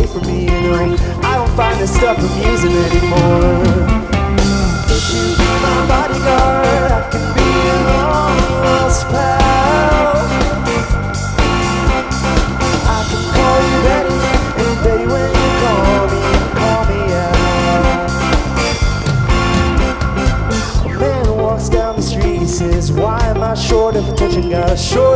from me, you know. I don't find this stuff amusing anymore. If you be my bodyguard, I can be your lost pal. I can call you Betty, and Betty when you call me out. A man walks down the street, he says, why am I short of attention? Got a short